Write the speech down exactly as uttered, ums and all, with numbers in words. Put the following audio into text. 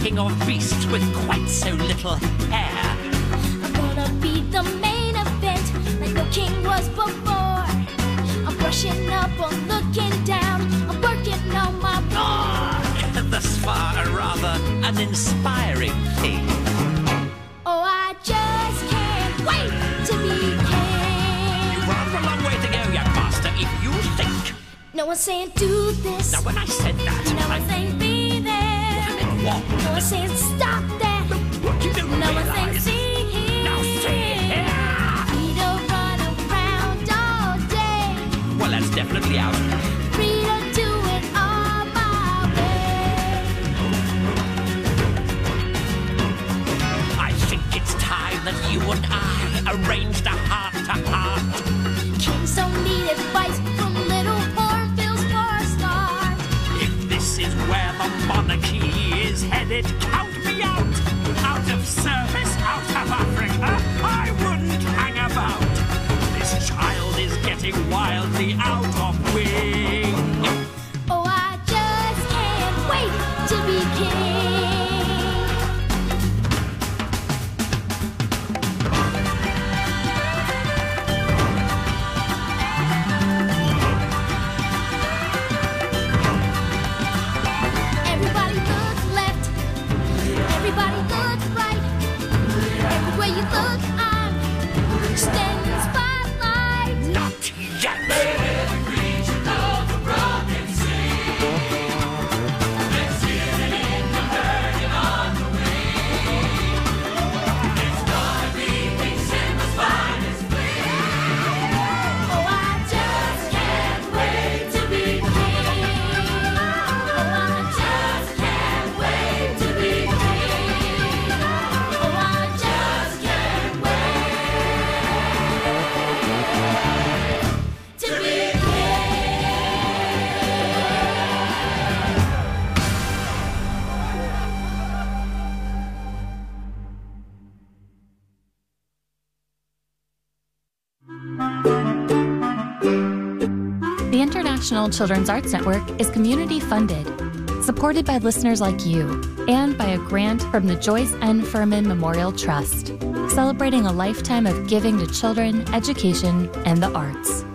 king of beasts with quite so little hair. I'm gonna be the main event, like no king was before. I'm brushing up, I'm looking down, I'm working on my roar. Thus far, a rather uninspiring thing. Oh, I just can't wait to be king. You've rather a long way to go, young master, if you think. No one's saying do this. Now, when I said that, No I one's saying be there. what? No one's saying stop that. What you don't No one's saying realize. see here. Now see here. Free to run around all day. Well, that's definitely out. Free to do it all my way. I think it's time that you and I arranged a heart-to-heart. Kings don't need advice from little hornbills for a start. If this is where the monarchy is headed, count me out. Out of service, out of Africa, I wouldn't hang about. This child is getting wildly out of wing. Oh, I just can't wait to be king. Everybody look left, everybody look right. Everywhere you look, I'm standing in the spotlight. Not yet. Oh, I just can't wait to be king. Oh, I just can't wait to be king. Oh, I just can't wait to be The International Children's Arts Network is community funded, supported by listeners like you, and by a grant from the Joyce N. Furman Memorial Trust, celebrating a lifetime of giving to children, education, and the arts.